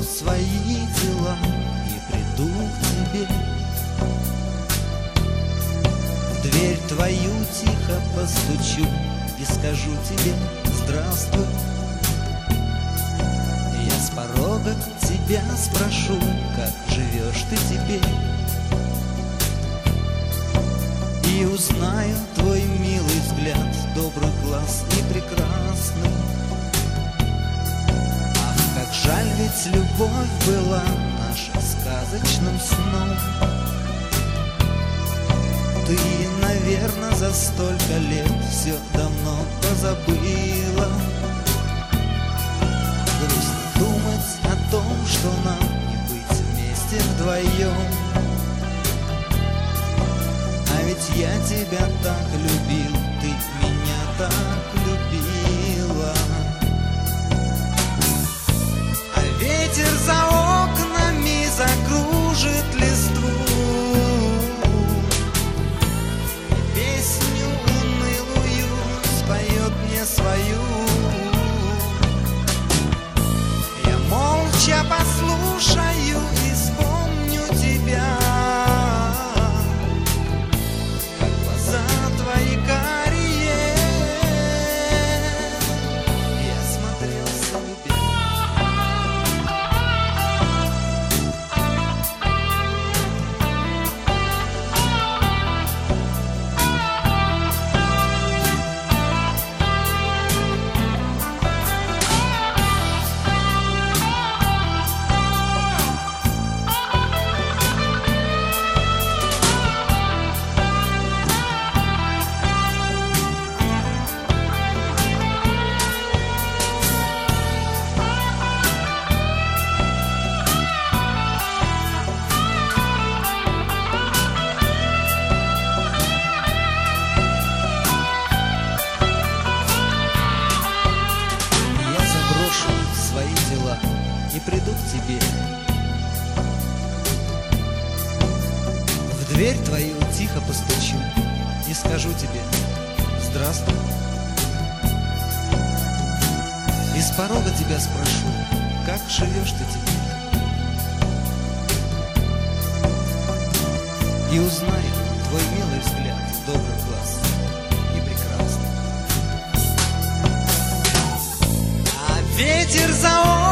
свои дела и приду к тебе. В дверь твою тихо постучу и скажу тебе здравствуй. Я с порога тебя спрошу, как живешь ты теперь, и узнаю твой милый взгляд, добрый глаз и прекрасный. Ах, как жаль, ведь любовь была наша сказочным сном. Ты, наверное, за столько лет все давно позабыла. Грустно думать о том, что нам не быть вместе вдвоем. А ведь я тебя так любил, ты меня так любила. А ветер за окнами закружит листву, песню унылую споет мне свою. Я молча послушаю и вспомню тебя, как глаза твои карие я смотрел себе. Свои дела и приду к тебе. В дверь твою тихо постучу и скажу тебе здравствуй. И с порога тебя спрошу, как живешь ты теперь, и узнаю твой милый взгляд, добрый глаз и прекрасный. Ветер за